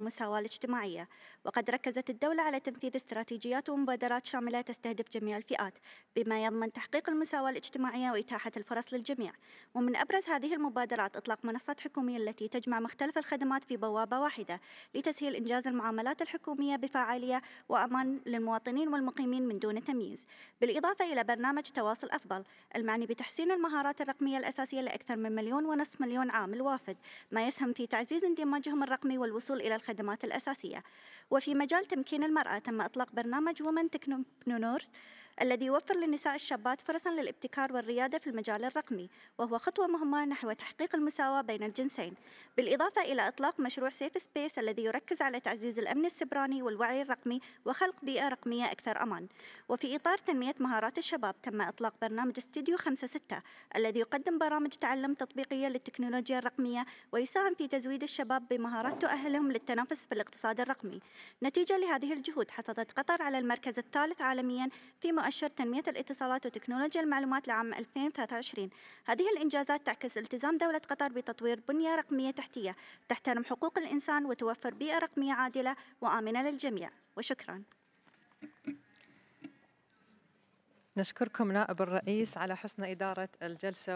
والمساواة الاجتماعية. وقد ركزت الدولة على تنفيذ استراتيجيات ومبادرات شاملة تستهدف جميع الفئات، بما يضمن تحقيق المساواة الاجتماعية وإتاحة الفرص للجميع. ومن أبرز هذه المبادرات إطلاق منصات حكومية التي تجمع مختلف الخدمات في بوابة واحدة لتسهيل إنجاز المعاملات الحكومية بفاعلية وأمان للمواطنين والمقيمين من دون تمييز، بالإضافة إلى برنامج تواصل أفضل المعني بتحسين المهارات الرقمية الأساسية لأكثر من 1.5 مليون عامل وافد، ما يسهم في تعزيز اندماجهم الرقمي والوصول إلى الخدمات الأساسية. وفي مجال تمكين المرأة تم إطلاق برنامج وومن تكنونورز الذي يوفر للنساء الشابات فرصا للابتكار والريادة في المجال الرقمي، وهو خطوة مهمة نحو تحقيق المساواة بين الجنسين، بالإضافة إلى إطلاق مشروع سيف سبيس الذي يركز على تعزيز الأمن السيبراني والوعي الرقمي وخلق بيئة رقمية أكثر أمان. وفي إطار تنمية مهارات الشباب تم إطلاق برنامج استوديو 5-6 الذي يقدم برامج تعلم تطبيقية للتكنولوجيا الرقمية ويساهم في تزويد الشباب بمهارات تؤهلهم للتنافس في الاقتصاد الرقمي. نتيجة لهذه الجهود حصلت قطر على المركز الثالث عالميا في مؤشر تنمية الاتصالات وتكنولوجيا المعلومات لعام 2023. هذه الإنجازات تعكس التزام دولة قطر بتطوير بنية رقمية تحتية تحترم حقوق الإنسان وتوفر بيئة رقمية عادلة وآمنة للجميع. وشكرا. نشكركم نائب الرئيس على حسن إدارة الجلسة.